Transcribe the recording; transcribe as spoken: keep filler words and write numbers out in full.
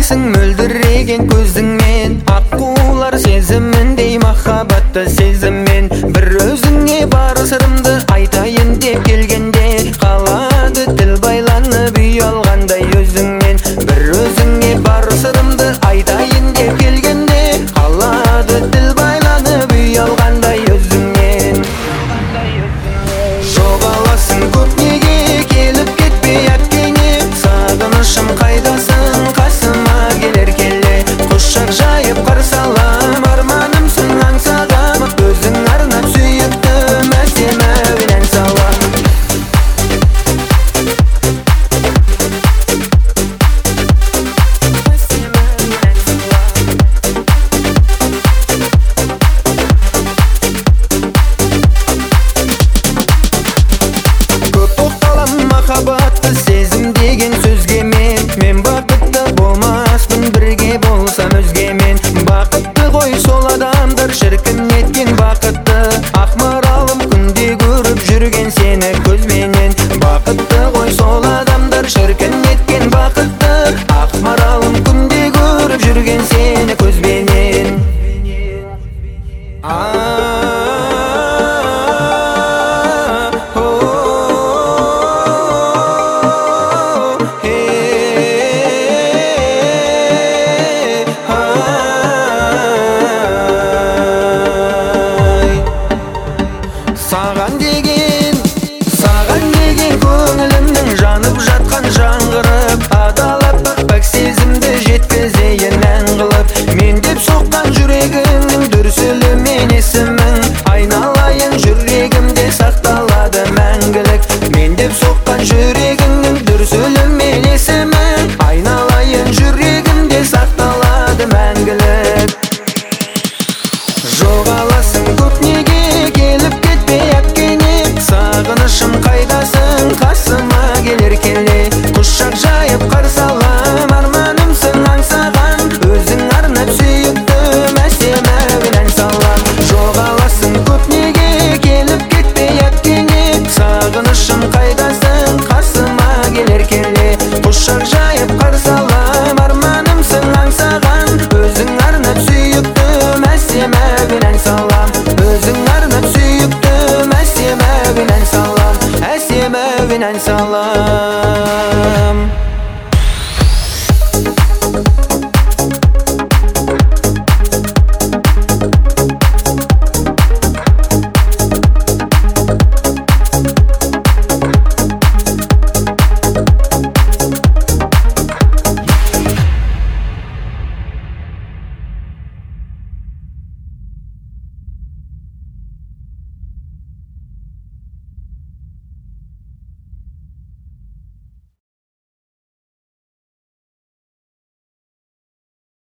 Қарайсың мөлдіреген көзіңмен, аққулар сезіміндей махаббатты сезіммен. Бір өзіңе бар сырымды айтайын деп келгенде, қалады тіл байланып ұялғандай өзіңнен. Бір өзіңе бар сырымды айтайын деп келгенде, қалады тіл байланып ұялғандай өзіңнен. Жоғаласың көп неге, келіп кетпей әткеңе, сағынышым қайдасың, қасыма келер келе. Құшақ жайып қарсы алам, арманымсың аңсағам, өзің арнап сүйіктім, әсем әуен ән салам. Көп тоқталам махаббатты сезім деген сөзге мен, мен бақытты болмаспын бірге болсам өзгемен. Бақытты ғой сол адамдар шіркін еткен бақытты, ақ маралым күнде көріп жүрген сені көзменен. Бақытты ғой сол адамдар шіркін еткен бақытты, ақ маралым күнде көріп жүрген сені көзменен. Саған деген, саған деген көңілімнің жанып жатқан жаңғырып, адалап бақ пәк сезімді жеткізейін ән қылып. Мен деп соққан жүрегімнің дүрсілімен есімің, айналайын жүрегімде сақталады мәңгілік. Мен деп соққан жүрегімнің дүрсілімен есімің,